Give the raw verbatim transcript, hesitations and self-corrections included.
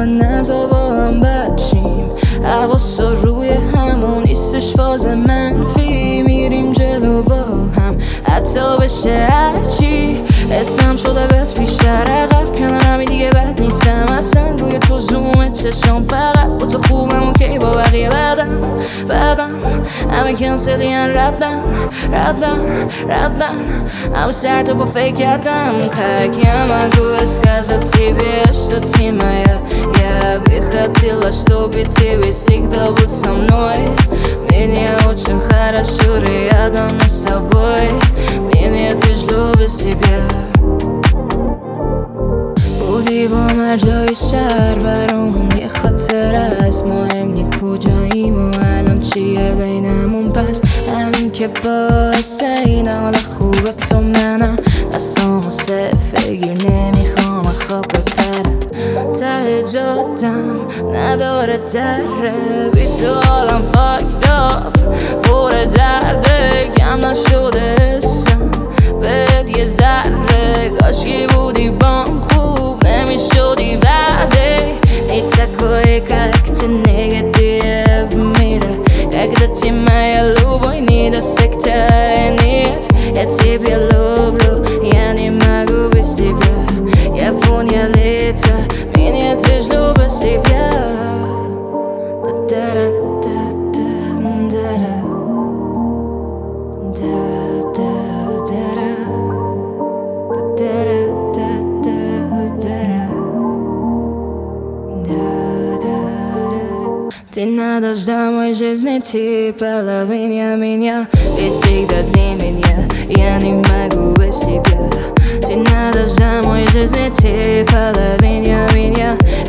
نزا با هم بچیم حواسا روی همون نیستش فاز منفی میریم جلو با هم حتی بشه هرچی اسم شده بهت بیشتر عقب کنارمی دیگه بد نیستم اصلا روی تو زوم چشم فقط با تو خوبم اوکی با بقیه بدم بدم همه کنسلین ردن ردن ردن همه سر تو با فکرتم как я могу сказать тебе что ты моя я бы хотела чтобы тебе всегда был со мной мне очень хорошо рядом с собой мне тяжело без тебя بودی با من جای شهر برامون یه خاطر است مهم نی کجاییم و الان چیه بینمون پس همین که باعث این حال خوبه تو منم دستامو صفر گیر نمیخوام خواب بپرم ته جادم نداره دره بی تو حالم فاکت آپ پر درده کم نشده حسم بهت یه ذره کاشکی بودی بام خوب نمیشدی بعده не такой как ты негатив в мире когда ты моя любовь не достигнет я тебя люблю я не могу без тебя я понял это меня тяжело без тебя Ты на дождя моей жизни, ты половина меня И всегда для меня, я не могу без тебя Ты на дождя моей жизни, ты половина меня